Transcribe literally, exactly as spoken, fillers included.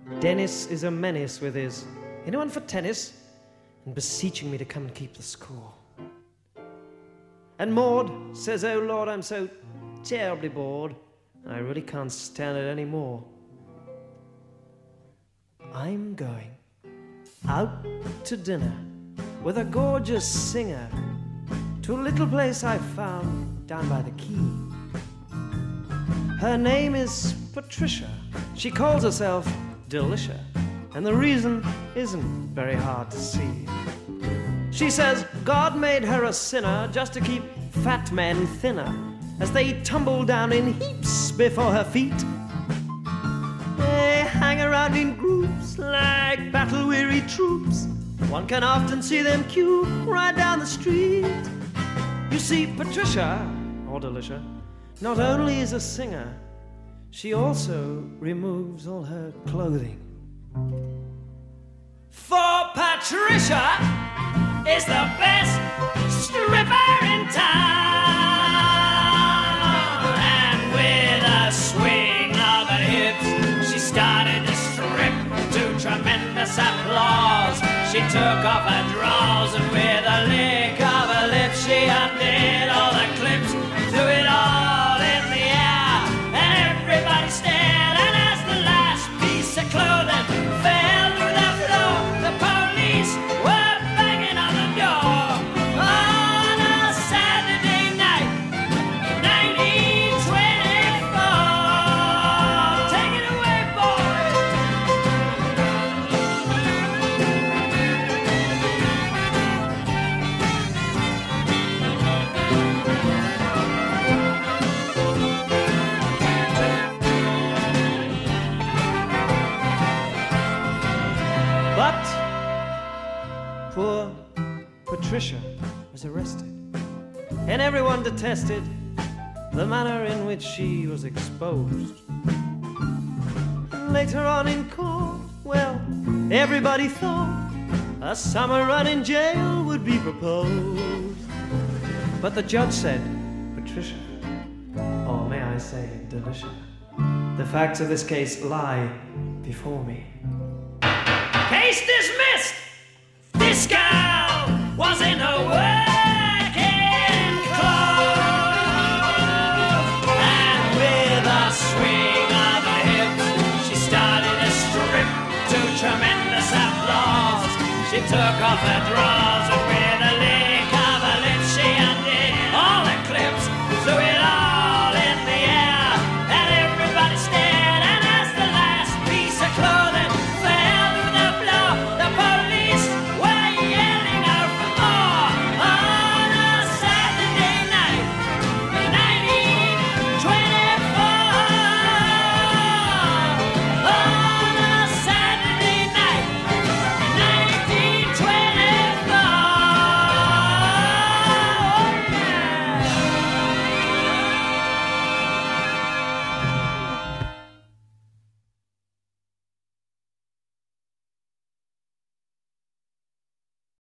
Dennis is a menace with his "Anyone for tennis?" and beseeching me to come and keep the score. And Maud says, "Oh Lord, I'm so terribly bored, and I really can't stand it anymore. I'm going out to dinner with a gorgeous singer to a little place I found down by the quay. Her name is Patricia. She calls herself Delicia, and the reason isn't very hard to see. She says God made her a sinner just to keep fat men thinner as they tumble down in heaps before her feet. They hang around in groups like battle-weary troops. One can often see them queue right down the street. You see, Patricia, or Delicia, not only is a singer, she also removes all her clothing. For Patricia is the best stripper in town. And with a swing of her hips, she started to strip to tremendous applause. She took off her drawers and with a lick of her lips, she undid all the clips, threw it all in the air, and everybody stared. And as the last piece of clothing fell through the floor, the police were banging on the door. On a Saturday night, nineteen twenty-four. Take it away, boy. But poor Patricia was arrested, and everyone detested the manner in which she was exposed. Later on in court, well, everybody thought a summer run in jail would be proposed. But the judge said, Patricia, or may I say, Delicia, the facts of this case lie before me. Case dismissed! This girl was in her working clothes, and with a swing of her hips, she started to strip to tremendous applause. She took off her drawers